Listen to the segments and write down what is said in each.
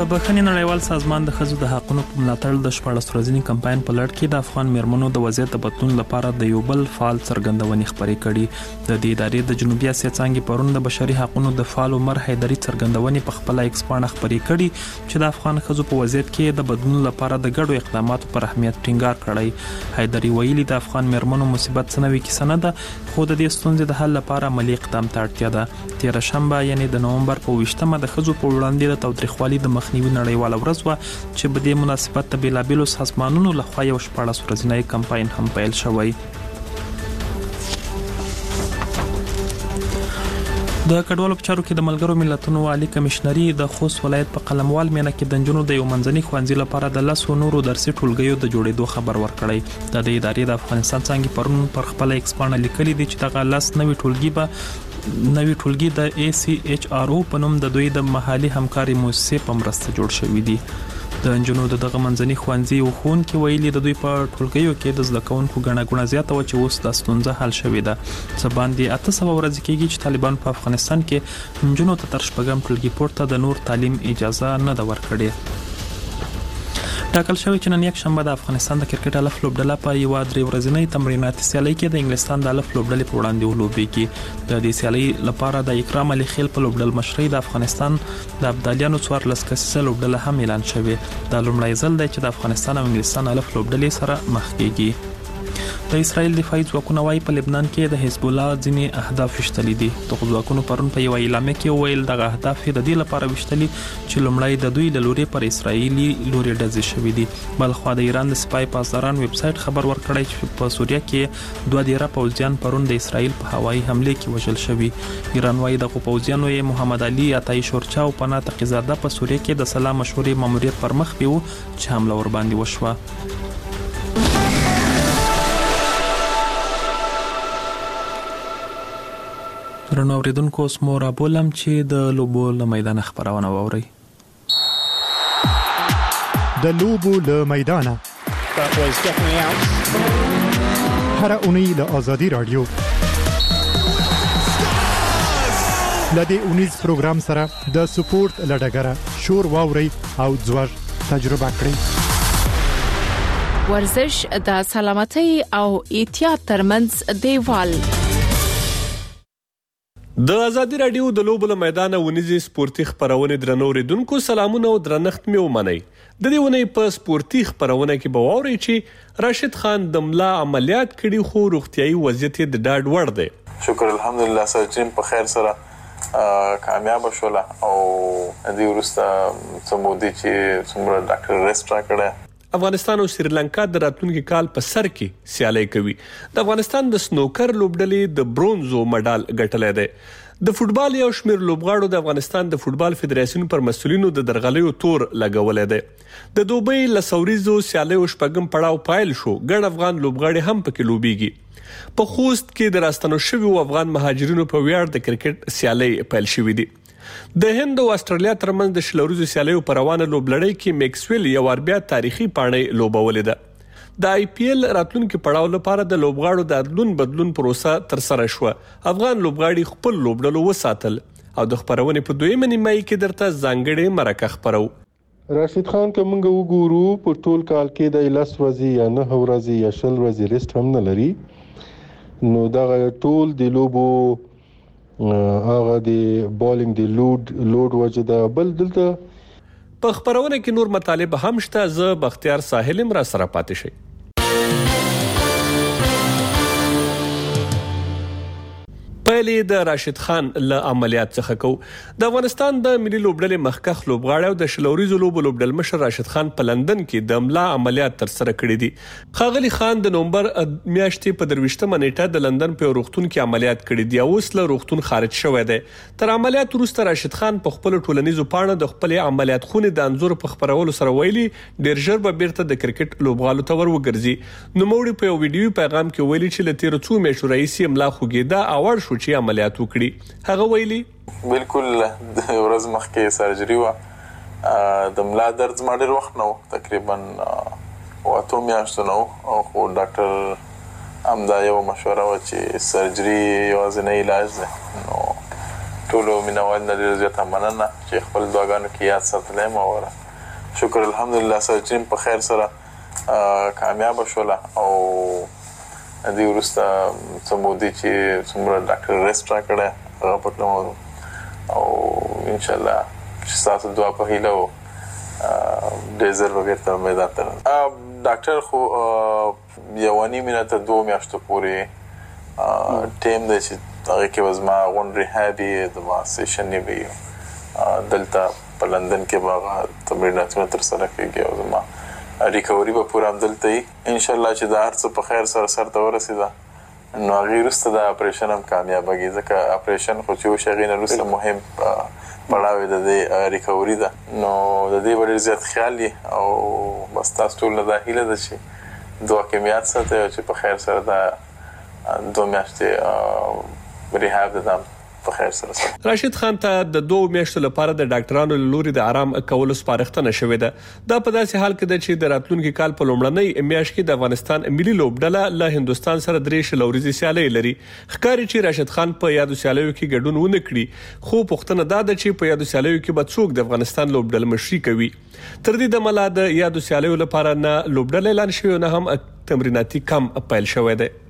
د بخښنې نړیوال سازمان د ښځو د حقوقو په ملاتړ د 14 ورځني کمپاین په لړ کې د افغان میرمنو د وضعیت د بدلون لپاره د یو بل فعال څرګندونې خپرې کړې. د دې ادارې د جنوبي اسیا څانګې پرون د بشري حقوقو د فعال عمر حیدري څرګندونې په خپل ایکس پاڼه خپرې کړې چې د افغان ښځو په وضعیت کې د بدلون لپاره د ګډو اقداماتو پر اهمیت ټینګار کړی. حیدري ویلي د افغان میرمنو مصیبت څنوي کیسه نه ده، خو د دې ستونزې د حل لپاره عملی اقدام ته اړتیا ده. تیر شنبه یعنی د نومبر په 20مه د ښځو په وړاندې د تاوتریخوالي د مخنیوي نړیواله ورځ وه چې په دې مناسبت د بیلابیلو سازمانونو لخوا یو 14 ورځنی کمپاین هم پیل شوی. د کډوالو په چارو کې د ملګرو ملتونو عالی کمشنري د خوست ولایت په قلموال میانه کې د نجونو د یو منځني ښوونځي لپاره د 10 نورو درسي ټولګیو د جوړېدو خبر ورکړی. د دې ادارې د افغانستان څنګه پرون پر خپل ایکس پاڼه لیکلي دي چې دغه 10 نوي ټولګي د ACHRO په نوم د دوی د محلي همکاري مؤسسې په مرسته جوړ شوي دي. د انجونو دغه منځني ښوونځي او ښوونکي ویلي د دوی په ټولګیو کې د زده کوونکو ګڼه ګوڼه زیاته و چې اوس د ستونزه حل شوې ده. څه باندې 800 ورځې کېږي چې طالبان په افغانستان کې انجونو ته تر شپږم ټولګي پورته د نور تعلیم اجازه نه ده ورکړې. ټاکل شوی چې نن یک شنبه د افغانستان د کرکټ الف لوبډله په یو 3 ورځنۍ تمریناتي سیالي کې د انګلستان د الف لوبډلې په وړاندې ولوبېږي. د دې سیالي لپاره د اکرام علي خیل په لوبډل مشرۍ د افغانستان د ابدالیانو 14 کسیزه لوبډله هم اعلان شوې. دا لومړی ځل دی چې د افغانستان او انګلستان الف لوبډلې سره مخ کېږي. د اسرائیل دفاعي ځواکونه وايي په لبنان کې د حزب الله ځینې اهداف وشتلي دي. دغه ځواکونه پرون په یو اعلامیه کې ویل دغه اهداف د دې لپاره وشتلي چې لومړی د دوی له لوري پر اسرائیلي لوري ډزې شوې دي. بلخوا د ایران د سپای پاسداران ویب سټ خبر ورکړی چې په سوریه کې 2 ډیره پوځیان پرون د اسرائیل په هوایي حمله کې وژل شوي. ایران وايي د پوځیانو محمد علي عطای شورچا او پناه تقیزاده په سوریه کې د سلام مشورې ماموریت پر مخ بیو چې حمله ور باندې وشوه. درنو اوریدونکو اوس مو رابولم چې د لوبو له میدان خبرونه واورئ. د لوبو له میدانه هر اونۍ له آزادي رادیو لدې اونیز پروګرام سره د سپورت لډګره شور واوري او ځوړ تجربه کړئ. ورزش د سلامتۍ او احتیاط ترمنځ دیوال. د آزادي رادیو د لوبو له میدانه ونیزي سپورتي خبرونه درنو اوریدونکو سلامونه او درنښت مې ومنئ. د دې ونې په سپورتي خبرونه کې به واورئ چې راشد خان د ملا عملیات کړي خو روغتيایي وضعیت یې د ډاډ وړ دی. شکر الحمدلله سرجن په خیر سره کامیاب شوله او د ورسته سمودي چې څومره ډاکټر ریسټ راکړه. افغانستان او سریلانکا د راتلونکي کال په سر کې سیالي کوي. د افغانستان د سنوکر لوبډلې د برونزو مډال ګټلې ده. د فوتبال یو شمېر لوبغاړو د افغانستان د فوتبال فدراسیون پر مسؤلینو د درغلیو تور لګولې ده. د دوبۍ لسوریزو سیالیو شپږم پړاو پایل شو. ګڼ افغان لوبغاړي هم پکې لوبېږي. په خوست کې د راستنو شویو افغان مهاجرینو په ویاړ د کرکټ سیالي پیل شوې دي. د هند او استرالیا ترمنځ د شلوريزو سیالیو پر روانه لوبلړۍ کې میکسویل یو اربیا تاریخي پاڼې لوبولې ده. د IPL راتلونکي پړاو لپاره د لوبغاړو د ادلون بدلون پروسه تر سره شو. افغان لوبغاړي خپل لوبډلو وساتل او د خبرونې په دویمه نیمه کې درته ځانګړې مرکه خبرو. راشد خان کومه وګورو په ټول کال کې د 10 ورځې یا 9 ورځې یا 10 ورځې ریسټ هم نه لري. نو دا ټول د لوبو هغه د بالینګ د لوډ وجه ده. بل دلته په خبرونه کې نور مطالب هم شته. زه بختیار ساحل را سره پاتې شي. پهلې د راشد خان له عملیات څخه کو. د افغانستان د ملي لوبډلې مخکخ لوبغاړی او د شلوريزو لوبو لوبډل مشر راشد خان په لندن کې د ملا عملیات تر سره کړی دي. خاغلی خان د نومبر میاشتې په 23مه نیټه د لندن په روغتون کې عملیات کړی دی او اوس له روغتون خارج شوی دی. تر عملیات وروسته راشد خان په خپل ټولنیزو پاڼه د خپل عملیات خونې د انزور په خبرولو سره ویلي ډیر ژر به بیرته د کرکټ لوبغالو ته ورګرځي. نو موږ په یو ویډیو پیغام کې ویلي چې لته رڅو میشو رئیس ملا خوګیدا اول شو چې عملیات وکړي. هغه ویلي بالکل د ورځ مخکې سرجری و د ملا درد ما ډېر وخت نو تقریبا 8 میاشتې نو او ډاکټر هم دا یو مشوره و چې سرجری یوازینی علاج دی. نو ټولو مینوال نه ډېر زیاته مننه چې خپل دعاګانو کې یاد ساتلی م او شکر الحمدلله سرجین په خیر سره کامیاب شوله او دې وروسته څه مودې چې څومره ډاکټر ریسټ راکړی هغه پکې او انشاءالله چې ستاسو دعا په هیله و ډېر ژر به بېرته میدان ته ډاکټر خو یوه نیم میاشت ته 2 میاشتو پورې ټیم دی چې هغې کې به زما غونډ ریهاب یې زما سیشن یې به وي دلته په لندن کې به هغه تمریناتونه ترسره کېږي او زما ریکوري به پوره همدلته وي انشاءالله چې دا هر څه په خیر سره سرته ورسېده نو هغې وروسته د اپریشن هم کامیابېږي ځکه اپریشن خو چې وشي هغې نه وروسته مهم پړاو د دې ریکوري ده نو د دې به ډېر زیات خیال وي او بس تاسو ټول نه دا هیله ده چې دعا کې مې یاد ساتئ او چې په خیر سره دا 2 میاشتې ریهاب ده په خیر سره سره راشد خان ته د 2 میاشتو لپاره د ډاکټرانو لوري د آرام کولو سپارښتنه شوې ده دا په داسې حال کې ده چې د راتلونکي کال په لومړنۍ میاشت کې د افغانستان ملي لوبډله له هندستان سره 3 شلوريزي سیالي لري ښکاري چې راشد خان په یادو سیالیو کې ګډون ونه کړي خو پوښتنه دا ده چې په یادو سیالیو کې به څوک د افغانستان لوبډله مشري کوي تر دې د ملا د یادو سیالیو لپاره نه لوبډله اعلان شوی نه هم تمریناتي کم پیل شوی دی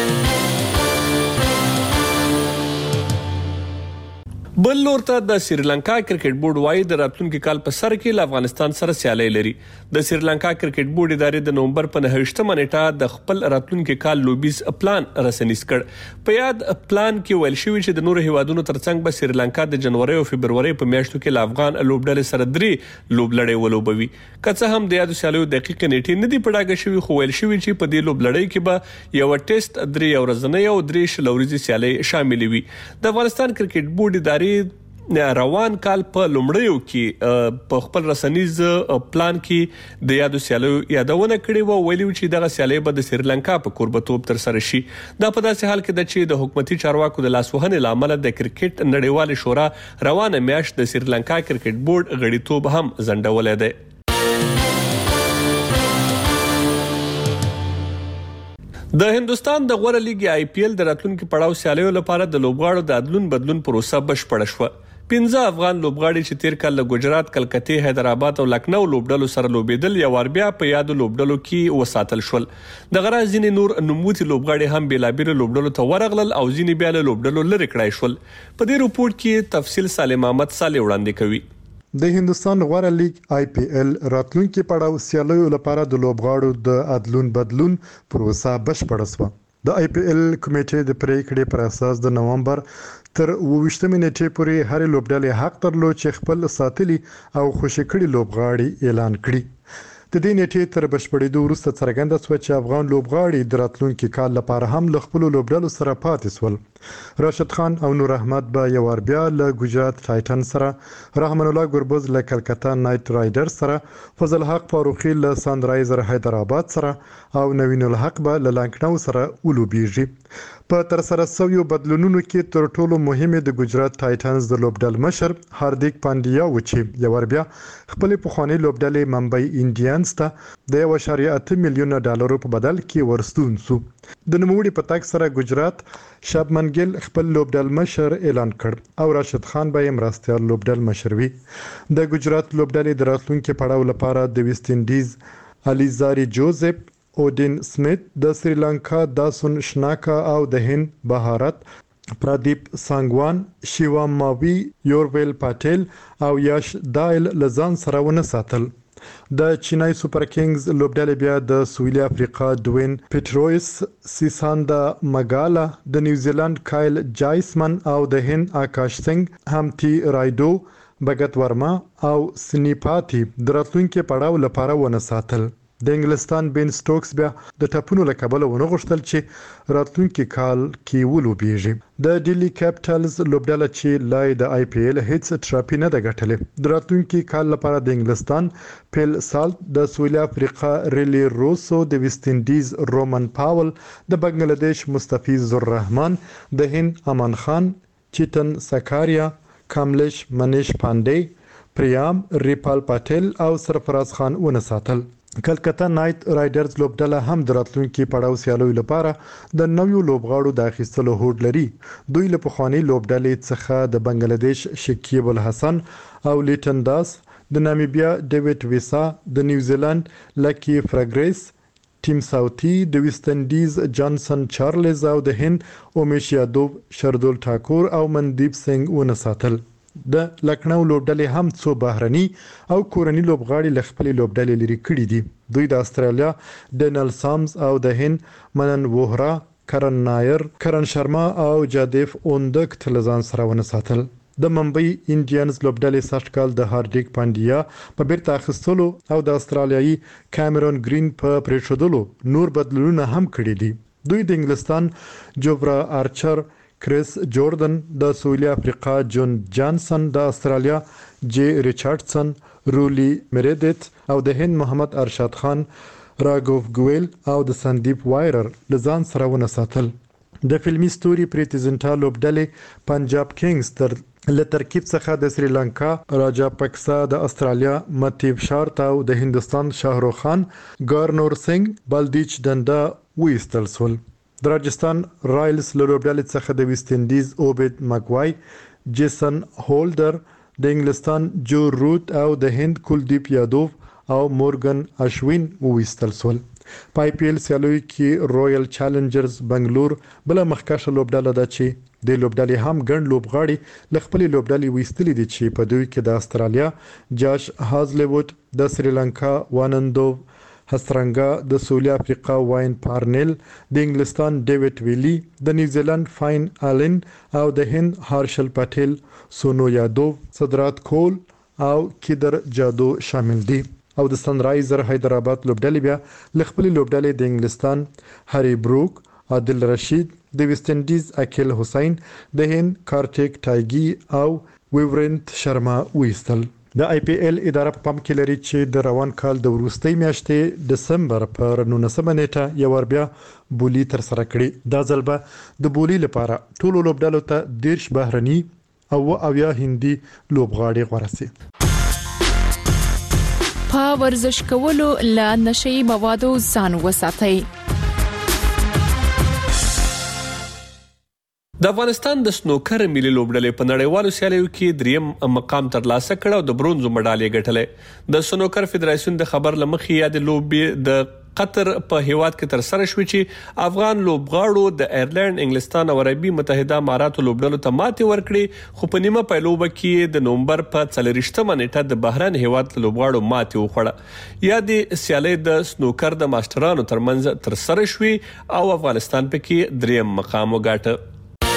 بل لور ته د سریلانکا کرکټ بورډ وايي د راتلونکي کال په سر کې له افغانستان سره سیالي لري د سریلانکا کرکټ بورډ ادارې د نومبر په 9مه نیټه د خپل راتلونکي کال لوبیز پلان رسنیز کړ په یاد پلان کې ویل شوی چې د نورو هیوادونو ترڅنګ به سریلانکا د جنوري او فبرवरी په میاشتو کې له افغان لوبډلې سره 3 لوبلړۍ ولوبوي که هم د یادو سیالیو دقیق نیټه نه دی پړاګه شوی خو ویل شوی چې په دې لوبلړۍ کې به یو ټیسټ 3 ورځنۍ او 3 شلوريزي سیالي شامل وي د افغانستان کرکټ بورډ ادارې روان کال په لومړیو کې په خپل رسنیز پلان کې د یادو سیالیو یادونه کړې و ویلي چې دغه سیالي به د سریلانکا په قربتوب تر سره شي دا په داسې حال کې د چې د حکومتي چارواکو د لاسوهنې لامل د کرکټ نړیوال شورا روانه میاشت د سریلانکا کرکټ بورډ غړیتوب هم ځنډولې ده د هندستان د غوړه لیګ آی پی ایل د راتلونکو پړاو سیالیو لپاره د لوبغاړو د عدلون بدلون پروسه بشپړه شوه 15 افغان لوبغاړي چې تیر کال له ګجرات، کلکتې، حیدرآباد او لکنو لوبډلو سره لوبېدل یو ور بیا په یادو لوبډلو کې وساتل شول. د غرض ځینې نور نوموتي لوبغاړي هم بیلابیل لوبډلو ته ورغلل او ځینې بیا له لوبډلو لری کړای شول. په دې رپورت کې تفصیل سالم احمد صالح وړاندې کوي. د هندستان غوړه لیګ آی پی ایل راتلونکي پړاو سیالیو لپاره د لوبغاړو د عدلون بدلون پروسه بشپړه شوه. د آی پی ایل کمیټې د پریکړې پر اساس د نومبر تر 28 نیټې پورې هر لوبډلې حق درلود چې خپل ساتلي او خوشی کړي لوبغاړي اعلان کړي. د دې نیټې تر بشپړېدو وروسته څرګنده شوه چې افغان لوبغاړي د راتلونکي کال لپاره هم له خپل لوبډلو سره پاتې شول. راشد خان او نور احمد به یو ور بیا له ګجرات ټایټن سره، رحمان الله ګربز له کلکتا نایټ رایډر سره، فضل حق فاروقي له سانرایزر حیدرآباد سره او نوین الحق به له لانکنو سره ولوبېږي. په تر سره شویو بدلونونو کې تر ټولو مهمه د ګجرات ټایټنز د لوبډل مشر هاردیک پانډیا و چې یو ور بیا خپل پخوانی لوبډلې ممبئی انډینز ته د 1.8 میلیون ډالرو په بدل کې ورستون شو. د نوموړي په تک سره ګجرات شابمن ګل خپل لوبډل مشر اعلان کړ او راشد خان به مرستيال لوبډل مشر وي. د ګجرات لوبډلې د راتلونکي پړاو لپاره د ویسټ انډیز الیزاری جوزف، اودین سمیت، د سریلانکا داسون شناکا او د هند بهارت پرادیپ سانګوان، شیوا ماوی، یورویل پاتیل او یاش دایل لزان سره ونه ساتل. د چینای سوپر کینګز لوبډلې بیا د سویلي افریقا دوین پیټرویس، سیساندا مګالا، د نیوزیلند کایل جایسمن او د هند آکاش سنگ، همتی رایډو، بغت ورما او سنیپاتی د راتلونکي پړاو لپاره ونه ساتل. د انګلستان بین سټوکس بیا د ټاپونو له کبله ونه غوښتل چې راتلونکي کال کې ولوبېږي. د ډیلی کیپټلز لوبډله چې لای د آی پی ایل هیڅ ټراپی نه ده ګټلې، د راتلونکي کال لپاره د انګلستان پیل سالت، د سویلي افریقا ریلی روسو، د ویسټ انډیز رومن پاول، د بنگلاديش مستفیض الرحمن، د هند امان خان، چیتن سکاریا، کاملیش منیش پانډے، پریام ریپال پاتل او سرفراز خان ونه ساتل. کلکتا نایټ رایډرز لوبډله هم د راتلونکي پړاو سیالیو لپاره د نویو لوبغاړو د اخیستلو هوډ لري. دوی له پخوانی لوبډلې څخه د بنگلاديش شکیب الحسن او لیټن داس، د نامیبیا ډیوډ ویسا، د نیوزیلند لکی فرګریس، ټیم ساوثي د ویسټ انډیز جانسن چارلز او د هند اومیش یادوب، شردول ټاکور او مندیپ سنگ ونساتل. د لکنو لوبډلې هم څو بهرني او کورني لوبغاړي ل خپل لوبډلې لري کړي دي. دوی د استرالیا ډینل سامز او د هند منن وهرا، کرن نایر، کرن شرما او جادیف اوندک تلزان سره ونساتل. د ممبئی انډینز لوبډلې سږ کال د هاردیک پانډیا په بیرته اخیستلو او د استرالیایي کیمرون گرین په پریښودلو نور بدلونونه هم کړي دي. دوی د انګلستان جوفرا آرچر، کریس جوردن، د سویلي افریقا جون جانسن، د استرالیا جی ریچارډسن، رولی میریدت او د هند محمد ارشاد خان، راګوف ګویل او د سندیپ وایرر لزان سره ونساتل. د فلمي ستوري پریتی زنټا لوبډلې پنجاب کینګز له ترکیب څخه د سریلانکا راجا پکسا، د استرالیا متیب شارت او د هندستان شاهروخ خان، ګارنور سنگ، بلدیچ ډنډا ویستل سول. د راجستان رایلز له لوبډلې څخه د ویسټ انډیز اوبید ماګوای، جیسن هولډر، د انګلستان جو روت او د هند کلدیپ یادوف او مورګن اشوین ویستل سول. په آی پی ایل سیالیو کې رویل چیلنجرز بنگلور بل مخکښه لوبډله ده چې د لوبډلې هم ګڼ لوبغاړي ل خپل لوبډلې ویستلې دي چې په دوی کې د استرالیا جاش هازلیوډ، د سریلانکا وانندو هسترنګا، د سویلي افریقا واین پارنل، د انګلستان ډیوډ ویلی، د نیوزیلند فاین آلن او د هند هارشل پټیل، سونو یادوف، صدرات کول او کیدر جادو شامل دي. او د سنرایزر حیدرآباد لوبډلې بیا ل خپل لوبډلې د انګلستان هری بروک، عادل رشید، د ویسټ انډیز اکیل حسین، د هند کارټیک ټایګي او ویورنت شرما ویستل. د آی پی ایل اداره په پام کې لري چې د روان کال د وروستۍ میاشتې ډسمبر پر 19 نیټه یو ور بیا بولی تر سره کړي. دا ځل به د بولی لپاره ټولو لوبډلو ته 10 بهرني او 80 هندي لوبغاړي غوړه سي. په ورزش کولو له نشئی موادو ځان وساتئ. د افغانستان د سنوکر ملي لوبډلې په نړیوالو سیالیو کې دریم مقام ترلاسه کړ او د برونزو مډال یې ګټلې. د سنوکر فدراسیون د خبر لمخې یاد لوبې د قطر په هیواد کې تر سره شوې چې افغان لوبغاړو د ایرلند، انګلستان او عربي متحده اماراتو لوبډلو ته ماتې ورکړې، خو په نیمه پیلوبه کې د نومبر په 24مه نیټه د بهران هیواد لوبغاړو ماتې وخوړه. یا د سیالۍ د سنوکر د ماسترانو ترمنځ تر سره شوې او افغانستان پکې دریم مقام وګاټه.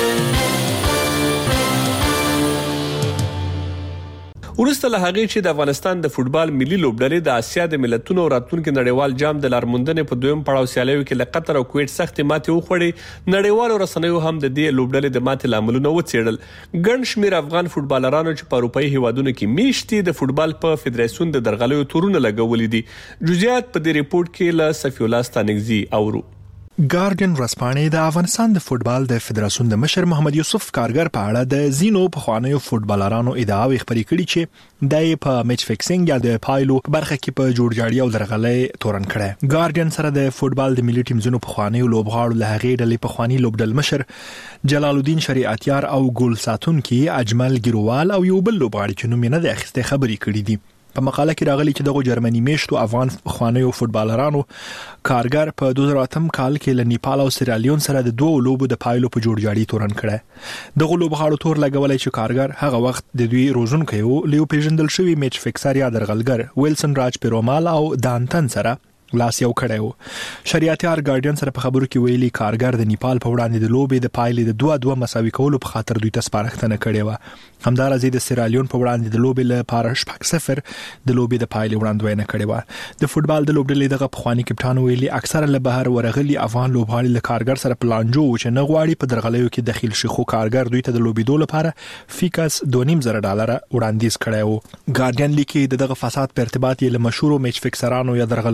ورسته له هغه چې د افغانستان د فوتبال ملي لوبډلې د اسیا د ملتونو راتلونکو نړیوال جام د لارموندنې په دویم پړاو سیالیو کې له قطر او کویت سخت ماتې وخوړې، نړیوالو رسنیو هم د دې لوبډلې د ماتې لاملونه وڅېړل. ګڼ شمېر افغان فوتبالرانو چې په اروپאי هیوادونو کې میشتي د فوتبال په فدراسیون د درغلیو تورونه لګولې دي. جزئیات په دې ریپورت کې له صفی الله ستانګزی اورو. ګارډین ورځپاڼې د افغانستان د فوتبال د فدراسیون د مشر محمد یوسف کارګر په اړه د زینو پخوانیو فوتبالرانو ادعاوې خبرې کړې چې د په میچ فکسینګ یا د پایلو برخه کې په جوړجاړي او درغلې تورن کړه. ګارډین سره د فوتبال د ملي ټیم زینو پخوانیو لوبغاړو له هغې ډلې پخوانی لوبډل مشر جلال الدین شریعتیار او ګول ساتونکي اجمل ګیروال او یو بل لوبغاړي چې نوم یې نه د اخیسته خبرې کړې دي. په مقاله کې راغلي چې دغه جرمني میشتو افغان خوانیو فوتبالرانو کارګر په 2008 کال کې له نیپال او سیرالیون سره د دوه لوبو د پایلو په جوړجاړي تورن کړه. دغه لوبغاړو تور لګولای چې کارګر هغه وخت د دوی روزونکو لیو پیژندل شوی میچ فکسر یا درغلګر ویلسن راج پیرومال او دانتن سره لاس یو کړو. شریعتیار ګارډین سره په خبرو کې ویلي کارګر د نیپال په وړاندې د لوبې د پایلې د 2-2 مساوي کولو په خاطر دوی ته سپارښتنه کړې و. همدارنګه د سیرالیون په وړاندې د لوبې لپاره 0 د لوبې د پایلې وړاندوینه کړې و. د فوتبال د لوبډلې دغه پخوانی کپټان ویلي اکثره له بهر ورغلي افغان لوبغاړي له کارګر سره پلانجو چې نه غواړي په درغلیو کې داخل شي، خو کارګر دوی ته د لوبېدو لپاره فیکس $2.5 وړاندیز کړی و. ګارډین لیکي دغه فساد په ارتباط یې له مشهور میچ فکسرانو یا درغلګرو ویلسن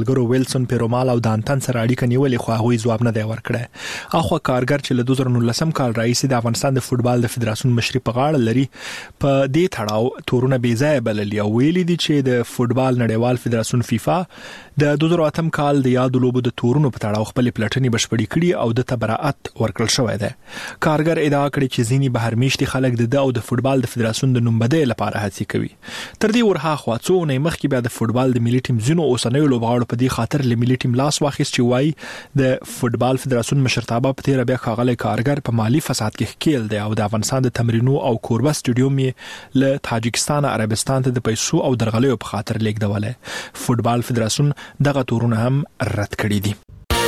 ویلسون پیرومال او دانتن سره اړیکه نیولې خو هغه ځواب نه دی ورکړی. اخو کارګر چې له 2019 کال راهیسې د افغانستان د فوتبال د فدراسیون مشري په غاړه لري په دې تړاو تورونه بې ځای بللي او ویلي دي چې د فوتبال نړیوال فدراسیون فیفا د 2008 کال د یاد لوبو د تورونو په تړاو خپل پلټنې بشپړې کړي او د تبرئت ورکړل شوې ده. کارګر ادعا کړې چې ځینې بهرمیشتي خلک د او د فوتبال د فدراسیون د نومبدې لپاره هڅې کوي. تر دې ورهاخوا څو نه مخکې بیا د فوتبال د ملي ټیم زینو اوسنیو لوبغاړو په دې خاطر له ملي ټیم لاس واخیست چې وایي د فوتبال فدراسیون مشرتابه په تیر بیا ښاغلی کارګر په مالی فساد کې ښکیل دی او د افغانستان د تمرینو او کوربه سټډیوم یې له تاجکستان عربستان ته د پیسو او درغلیو په خاطر لیږدولې. فوتبال فدراسیون دغه تورونه هم رد کړي دي.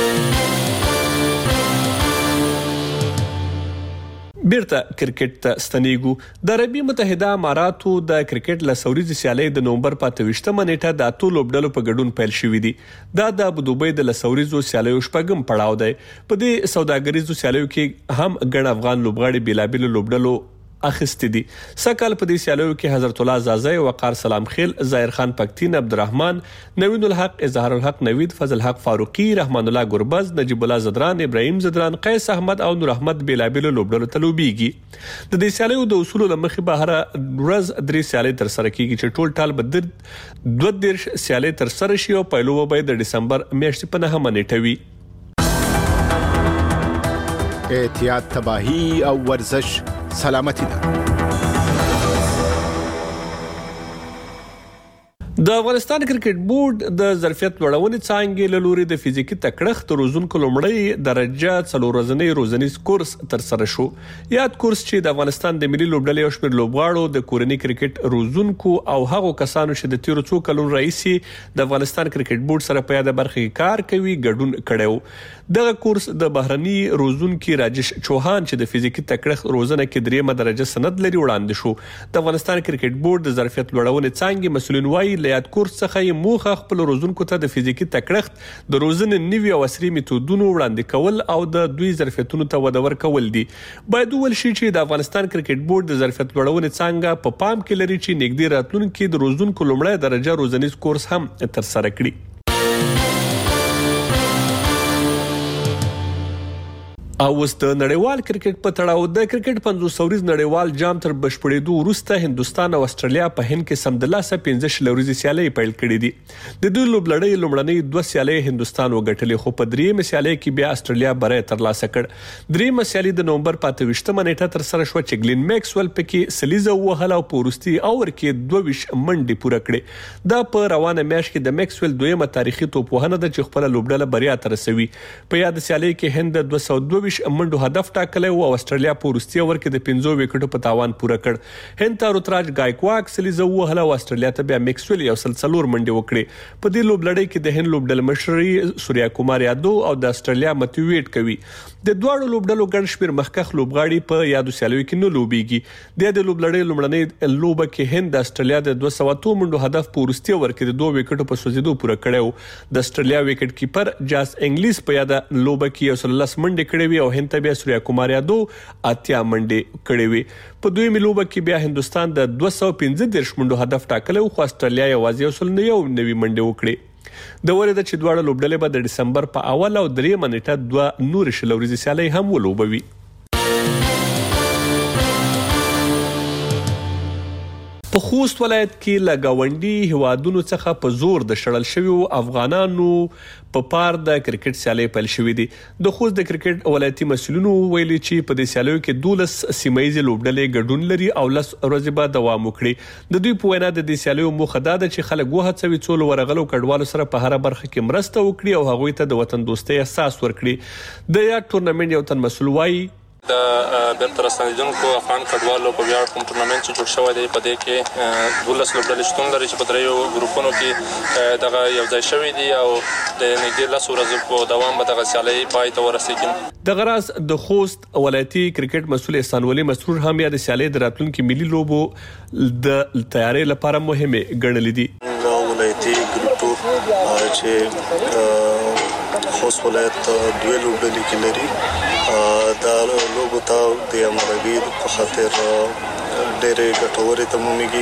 بیرته کرکټ ته ستنېږو. د عربي متحده اماراتو د کرکټ لسوريزي سیالۍ د نومبر 25 نیټه د اتو لوبډلو په ګډون پیل شوې دي. دا د ابوظبي د لسوريزو سیالیو شپږم پړاو دی. په دې سوداګریزو سیالیو کې هم ګڼ افغان لوبغاړي بېلابېلو لوبډلو اخیستي دي. سکهال په دې سیالیو کې حضرت الله زازی، وقار سلام خیل، ظاهر خان پکتین، عبدالرحمن، نوید الحق، اظهار الحق نوید، فضل حق فاروقی، رحمان الله گربز، نجیب الله زدران، ابراهیم زدران، قیس احمد او نور احمد بېلابېلو لوبډلو ته لوبېږي. د دې سیالیو د اصولو له مخې به هره ورځ 3 سیالۍ ترسره کیږي چې ټول ټال به 22 سیالۍ ترسره شي او پیلو به د دسمبر میاشتې په 9 نیټه وي. احتیاط، تباہی او ورزش سلامتی ده. د افغانستان کرکټ بورډ د ظرفیت لوړونې څانګې له لوري د فزیکي تکړښت روزونکو لومړی درجه 4 ورځنی روزنیز کورس ترسره شو. یاد کورس چې د افغانستان د ملي لوبډلې او شمېر لوبغاړو د کورني کرکټ روزونکو او هغو کسانو چې د تیرو څو کلونو راهیسي د افغانستان کرکټ بورډ سره په یاده برخه کې کار کوي ګډون کړو. دغه کورس د بهرني روزونکو راجش چوهان چې د فزیکي تکړښت روزنه کې 3 درجه سند لري وړاندې شو. د افغانستان کرکټ بورډ د ظرفیت لوړونې څانګې مسولین وايي یاد کورس څخه یې موخه خپل روزونکو ته د فزیکي تکړښت د روزنې نوي او عصري میتودونو وړاندې کول او د دوی ظرفیتونو ته وده ورکول دي. باید ول شي چې د افغانستان کرکټ بورډ د ظرفیت لوړونې څانګه په پام کې لري چې نږدې راتلونکي د روزونکو لومړی درجه روزنیز کورس هم ترسره کړي. او اوس د نړیوال کرکټ په تړاو د کرکټ 500 سوريز نړیوال جام تر بشپړېدو وروسته هندستان او استرالیا په هند کې سمدلاسه 15 لوريزي سیالۍ پیل کړې دي. د دوی لوبلړۍ لومړنۍ 2 سیالۍ هندستان وګټلې خو په درېمه سیالۍ کې بیا استرالیا بری ترلاسه کړ. درېمه سیالۍ د نومبر 25 نیټه تر سره شو چې ګلین میکسویل پکې سلیزه وهله او پورستي اور کې 22 منډې پوره کړې. دا په روانه میاشت کې د میکسویل دویمه تاریخي توپوهنه د خپل لوبډله بریا تر رسوي. په یاد سیالۍ کې هند 222 منډو هدف ټاکلی او استرالیا په وروستي اور کې د 15 وکټو په تاوان پوره کړ. هند ته روتراج گایکواک سلیزه وهله او استرالیا ته بیا میکسویل یو سلسلور منډې وکړي. په دې لوبلړۍ کې د هند لوبډله مشري سوریا کومار یادو او د استرالیا متویټ کوي. د دوه لوبډلو ګڼ شمېر مخکخ لوبغاړي په یادو سیالیو کې نه لوبېږي. د لوبلړۍ لومړنۍ لوبه کې هند د استرالیا د 200 منډو هدف په وروستي اور کې د 2 وکټو په سوځېدو پوره کړو. د استرالیا وکټ کیپر جاس انګلیس په یاده لوبه کې 110 منډې کړې وي او هند ته بیا سوریا کومار یادو 80 منډې کړې وي. په دویمه لوبه کې بیا هندستان د 215 منډو هدف ټاکلی خو استرالیا یوازې 109 منډې وکړې. د ورته چې دواړه لوبډلې به د دسمبر په اول او درېمه نیټه 2 نور شلوريزي سیالۍ هم ولوبوي. په خوست ولایت کې لګاونډي هوادونو څخه په زور د شړل شویو افغانانو په پار د کرکټ سیالۍ پیل شوې دي. د خوست د کرکټ ولایتي مسؤلینو ویلي چې په دې سیالیو کې 12 سیمایي لوبډلې ګډون لري او 10 ورځې به دوام وکړي. د دوی په وینا د دې سیالیو موخه دا ده چې خلک وهڅوي څو ورغلو کډوالو سره په هر برخه کې مرسته وکړي او هغوی ته د وطن دوستۍ احساس ورکړي. د یا ټورنمنت یو تن مسؤل وایي د بیرته راستنیدونکو افغان کډوالو په ویاړ کوم ټورنمنت چې جوړ شوی دی په دې کې 12 لوبډلې شتون لري چې په دریو ګروپونو کې دغه یو ځای شوی دی او د نږدې 10 ورځې په دوام به دغه سیالۍ پای ته ورسیږي. د غراس د خوست ولایتي کرکټ مسؤل احسان ولی مسرور هم یا د سیالۍ د راتلونکو ملي لوبو د تیاری لپاره مهمه ګڼلې دي. ولایتي ګروپ چې خوست ولایت 2 لوبډلې کې لري دا لوبو ته د امرګي په خاطر ډېرې ګټورې تمومېږي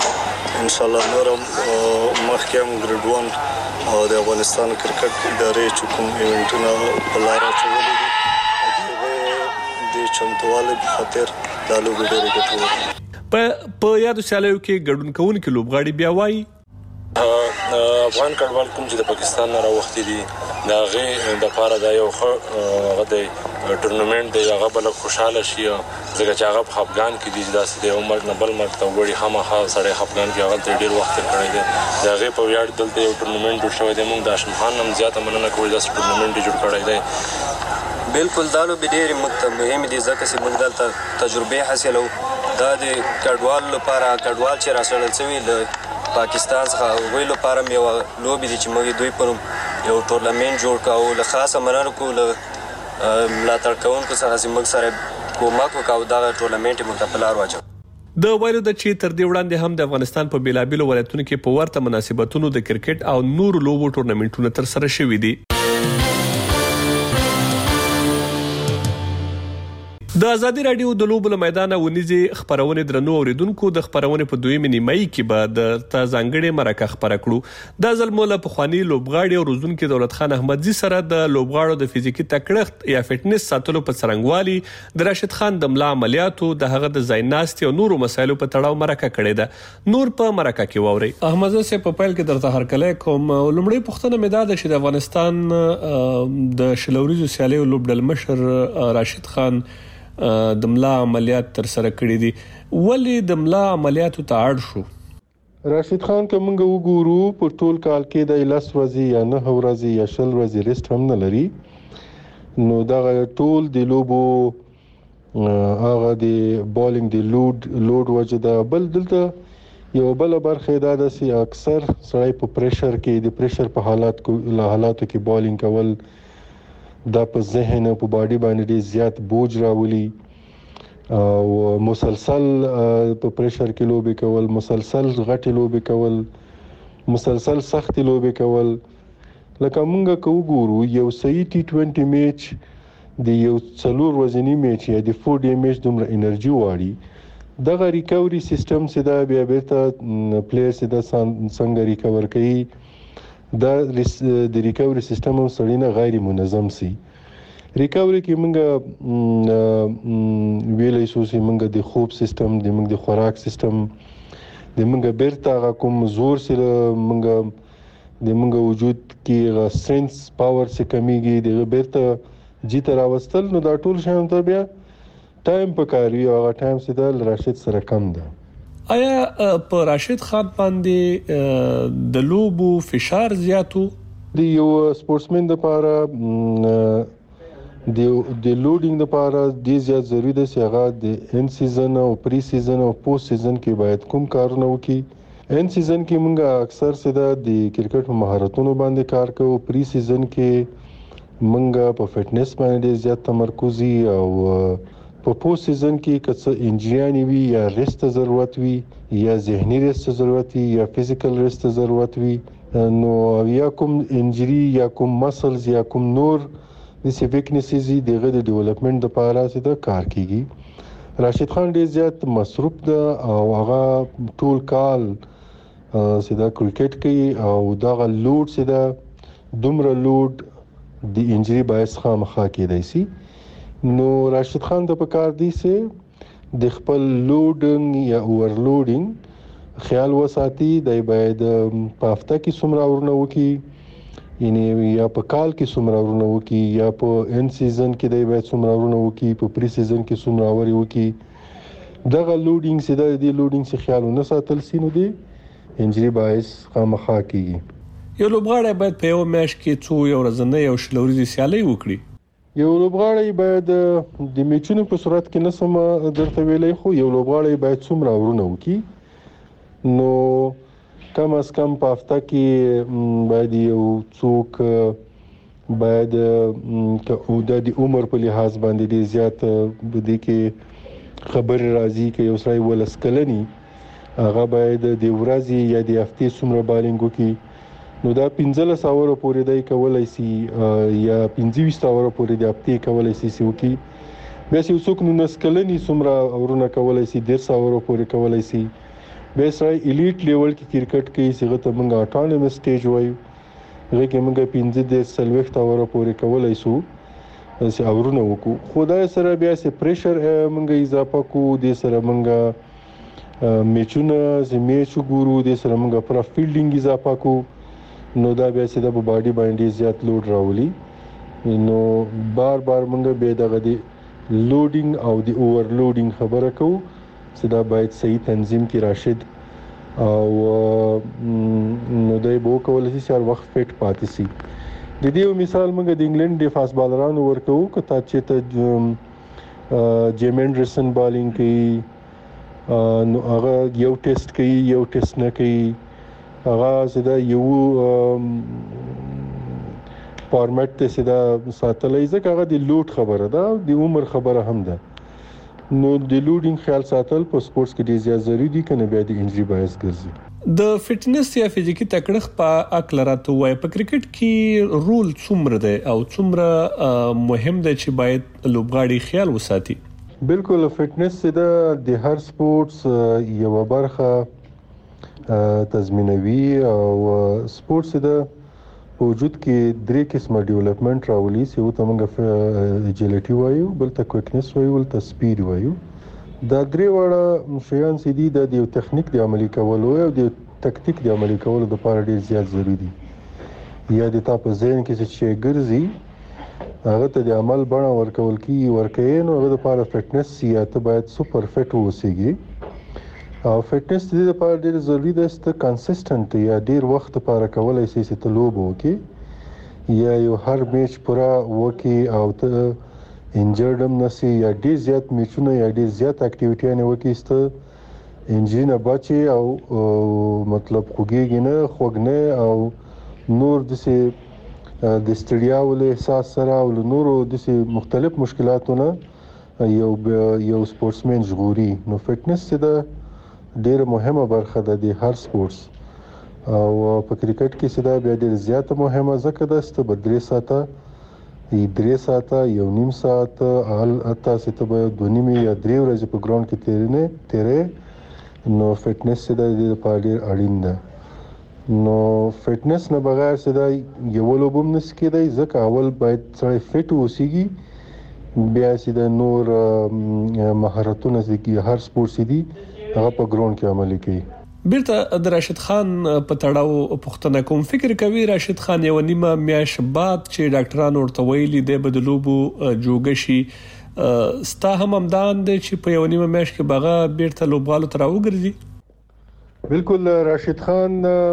ان شاء الله نورم مخکې هم ګریډ 1 او د افغانستان کرکټ ادارې چې کوم ایونټونه په لار اچولي دي د چمتووالي په خاطر دا لوبې ډېرې ګټورې په یادو سیالیو کې ګډون کوونکي لوبغاړي بیا وایي افغان کډوال کوم چې د پاکستان نه راوختي دي دا غي د پاره دا یو غدي ټورنمنت دی هغه بل خوشاله شي ځکه چې هغه په افغان کې دي داسې د عمر نه بل مرته وړي خامخا سره افغان کې هغه ډېر وخت کړی دی دا غي په ویاړ دلته یو ټورنمنت جوړ شوی دی موږ د هاشم خان نن زیاته مننه کوو دا ټورنمنت جوړ کړی دی بالکل دالو به ډېر مهم دي ځکه چې موږ دلته تجربه حاصلو دا د کډوال لپاره کډوال چې راځل شوی له پاکستان څخه ویلو لپاره یو لوبي دي چې موږ دوی په یو ټورنمنت جوړ کاوه له خاصه مننه کوو ملاتړ کوونکو څخه چې موږ سره کومک وکاو دا ټورنمنت موږ په لار واچو د وایلو د چې تر دې وړاندې هم د افغانستان په بیلابیلو ولایتونو کې په ورته مناسبتونو د کرکټ او نور لوبو ټورنمنټونه تر سره شوي دي د ازادي رادیو د لوبو میدان ونیزي خبرونه درنو اوریدونکو د خبرونه په دویمه نیمایي کې به د ځانګړي مرکه خبره کړو د ځلموله په خواني لوبغاړي او روزونکو دولت خان احمدزي سره د لوبغاړو د فزیکی تکړښت یا فټنس ساتلو په څرنګوالي د راشد خان د ملا عملیاتو د هغه د زایناستي او نورو مسایلو په تړاو مرکه کړې ده نور په مرکه کې ووري احمدزي سه په پیل کې درته هرکله کوم لومړی پښتنه مداد شي د افغانستان د شلوريزو سیالي لوبډل مشر راشد خان د ملا عملیات تر سره کړې دي ولی د ملا عملیاتو ته اړ شو راشد خان کومه وګورو په ټول کال کې د 10 ورځې یا 9 ورځې یا 10 ورځې ریسټ هم نه لري نو دا ټول د لوبو هغه د بالینګ د لوډ وجدا بل دلته یو بل برخه دا د سي اکثر سړی په پریشر کې د پریشر په حالاتو کې بالینګ کول دا په ذهن او په باډي باندې زیات بوج راولي او مسلسل په پریشر کې لوبي کول مسلسل غټي لوبي کول مسلسل سختي لوبي کول لکه مونږه کوو یو صحیح ټي20 میچ د یو څلور وزنی میچ یا د 4 ډے میچ دومره انرژي واړي دغه ریکوري سیستم سره بیا بیرته پلیئر سره څنګه ریکور کوي دا د ریکوري سیستم هم سړینه غیر منظم سي ریکوري کې موږ ویلې شو چې موږ د خوب سیستم د موږ د خوراک سیستم د موږ بیرته کوم زور سره موږ د موږ وجود کې سنس پاور څخه کمیږي د بیرته جیت راوستل نو دا ټول شایم ته بیا ټایم پکاري او هغه ټایم سره راشد سره کم ده آیا په راشد خان باندې د لوبو فشار زیاتو د یو سپورټسمن لپاره د لوډینګ لپاره د زیات ضروري ده چې هغه د ان سیزن او پری سیزن او پوسټ سیزن کې باید کوم کارونه وکړي ان سیزن کې موږ اکثر سره د کرکټ مهارتونو باندې کار کوو پری سیزن کې موږ په فټنس باندې زیات تمرکزي او په پوسټ سیزن کې کڅ انجریانی وی یا ریسټ ضرورت وی یا ذهني ریسټ ضرورت وی یا فزیکل ریسټ ضرورت وی نو یا کوم انجری یا کوم مسلز یا کوم نور د ویکنیسز دغه د ډیولپمنٹ لپاره څه کار کیږي راشد خان ډیر زیات مصروف ده او هغه ټول کال سیده کرکټ کوي او دغه لوډ سیده دومره لوډ د انجری باعث خامخا کېدای شي نو راشد خان د پکار دی سه د خپل لوډینګ یا اورلوډینګ خیال وساتي د باید په هفته کې څومره ورنه وکي یعنی یا په کال کې څومره ورنه وکي یا په ان سیزن کې د باید څومره ورنه وکي په پری سیزن کې څومره وري وکي دغه لوډینګ سه د دې لوډینګ څخه خیال نه ساتل سینو دی انجری باعث خامخا کیږي یو لوبغاړی باید په یو میش کې څو یو ورځنۍ او شلوريزي سیالي وکړي یو لوبغاړی باید د میچونو په صورت کې نه سم درته ویلې خو یو لوبغاړی باید څومره ورونه وکي نو کم از کم په هفته کې باید یو څوک باید د عمر په لحاظ باندې ډیر زیات بده کې خبر راځي کې یو ځای ولسکلنی هغه باید د ورځې یا د هفتې څومره بالینګ وکي نو دا 15 اور پورې دای کولای شي یا 25 اور پورې د هفتې کولای شي وکي بیا چې څوک نو نسکلنی څومره اورونه کولای شي 1.5 اور پورې کولای شي به سره الیټ لیول کې کرکټ کې څنګه ته موږ اټانومس سټیج وایو هغه کې موږ 15 سلويخت اوره پورې کولای شو چې اورونه وکړو خدای سره بیا سي پریشر موږ اضافه کو د سره موږ میچونه زمیچو ګورو د سره موږ پر فیلډینګ اضافه کو نو دا بیا چې د باډي باندې زیات لوډ راولي نو بار موږ به دغه دی لوډینګ او د اوورلوډینګ خبره کوو چې دا باید صحیح تنظیم کې راشد او نو دای بو کولای شي هر وخت فټ پاتې شي د دې مثال موږ د انګلند د فاست بالرانو ورکو کته چې ته جیم انډرسن بالینګ کوي نو هغه یو ټیسټ کوي یو ټیسټ نه کوي هغه زدا یو فارمټ ته سدا ساتلای ځکه هغه د لوډ خبره ده د عمر خبره هم ده نو د لوډینګ خیال ساتل په سپورتس کې ډیر زیات ضروری دي کنه بیا د انجری باعث ګرځي د فټنس یا فزیکی تکړښت په اکلراتو وای په کرکټ کې رول څومره ده او څومره مهم ده چې باید لوبغاړي خیال وساتي بالکل فټنس د هر سپورتس یو برخه تضمینوي او سپورتس په وجود کې درې قسمه ډیولپمنٹ راولي چې وته موږ اجیلټي وایو بل ته کویکنس وایو بل ته سپیډ وایو دا درې وړه شیان چې دي د یو تخنیک د عملي کولو او د تکتیک د عملي کولو لپاره ډیر زیات ضروری دي یا د تاسو ذهن کې چې ګرځي هغه ته د عمل بڼه ورکول کی ورکې نو هغه لپاره فټنس یا ته باید سپر فټ اوسېږي او فټنس د دې لپاره ډیر ضروری ده چې کنسسټنټ یا ډیر وخت لپاره کولای شي چې ته لوب وکې یا یو هر میچ پورا وکې او ته انجرډ هم نشي یا ډیر زیات میچونه یا ډیر زیات اکټیویټي نه وکې چې انجری نه بچي او مطلب خوږیږي نه خوګنه او نور د ستړیا ول احساس سره او نورو د مختلف مشکلاتونه یو سپورتسمن ژغوري نو فټنس د ډیره مهمه برخه ده د هر سپورتس او په کرکټ کې سدا بیا ډیره زیاته مهمه ځکه ده چې په 3 ساعته یو نیم ساعت اته ست به 2 یا 3 ورځې په ګراوند کې تیرې نو فټنس د دې لپاره ډیر اړین ده نو فټنس نه بغیر سدا یو لوبم نس کېدای ځکه اول باید سړی فټ اوسېږي بیا سدا نور مهارتونه چې هر سپورت دي هغه په ګراوند کې عملي کوي بیرته د راشد خان په تړاو پوښتنه کوم فکر کوي راشد خان یو نیمه میاش بعد چې ډاکټرانو ورته ویلي د بدلوبو جوګشي ستا هم امدان دي چې په یو نیمه میاش کې بغا بیرته لوبغالو تر وګرځي بالکل راشد خان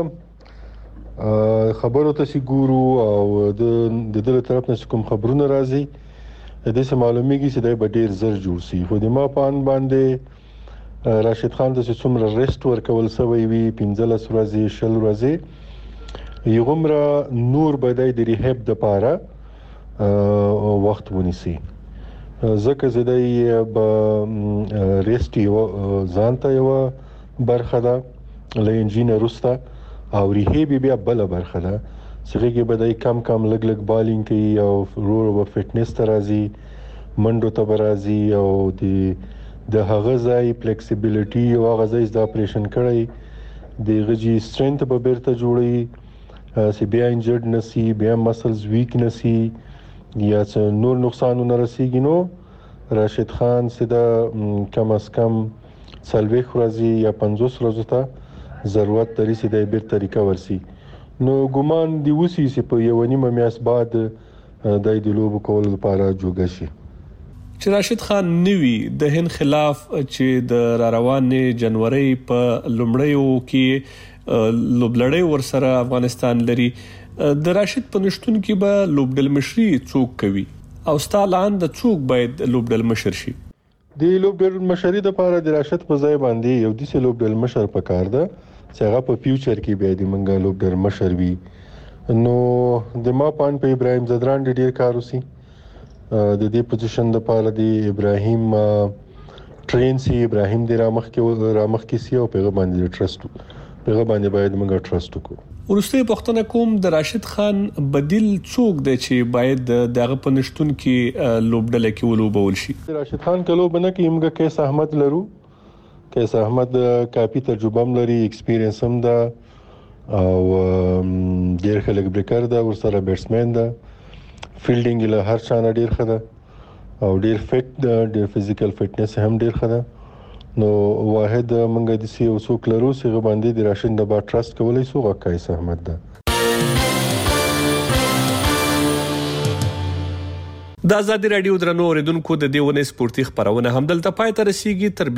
خبرو ته سي ګورو او د دې طرف نه کوم خبرونه راځي د دې معلومیږي چې د ډیر زر جوړ سي خو د ما پان باندې راشد خان د څومره ریسټ ورکول سوی وي 15 ورځې 20 ورځې یو عمره نور بدای د ریهاب د پاره وخت ونیسي ځکه زدای به ریسټ یو ځانته یو برخه ده لینجینه روستا او ریهاب بیا بل برخه ده چې بدای کم لګ بالینګ کوي او ورو فټنس ته راځي منډو ته راځي او د هغه ځای فلیکسیبিলিټي او هغه ځای د اپریشن کړی د غږی سترنث په بیرته جوړي چې بیا انجرډ نسی بیا مسلز ویک نسی یا نور نقصانونه رسیږي نو راشد خان سدا کم از کم سلوي خرازي یا 50 ورځې ته ضرورت لري چې د بیرته ریکور شي نو ګومان دی وسی چې په یو نیمه میاس بعد د لوب کول لپاره جوړ شي چې راشد خان نوی د هند خلاف چې د روانې جنوري په لومړیو کې لوبلړۍ ورسره افغانستان لري د راشد په نشټون کې به لوبډل مشري څوک کوي او ستالان د څوک باید لوبډل مشر شي د لوبډل مشري د لپاره د راشد په ځای باندې یو د لوبډل مشر پکار ده چې هغه په فیوچر کې به د منګا لوبډل مشر وي نو د ما پان په ابراهيم زدران ډیر کار وسی د دې پوزیشن د پاره دی ابراهيم ټرین سی ابراهيم د رامخ کې سی او پیغام باندې ټرست باید موږ ټرست وکړو ورسته پښتنه کوم د راشد خان بدیل څوک دی چې باید دغه پنشتون کې لوبډل کې ولوبول شي راشد خان کلو بنه کې موږ کیس احمد لرو قیس احمد کافي تجربه هم لري، ایکسپیرینس هم ده او ډیر ښه لیګ بریکر ده، ورسره بیټسمن ده، فیلډینګ له هر چا نه ډیر ښه ده او ډیر فټ ده، ډیر فزیکل فټنس هم ډیر ښه ده. نو واحد منګه د سی او څوک لرو چې باندې د راشد د با ټرست کولای سو قیس احمد ده. د ازادي رادیو درنو اوریدونکو د دیونه سپورتي خبرونه هم دلته پای ته رسیدي. تر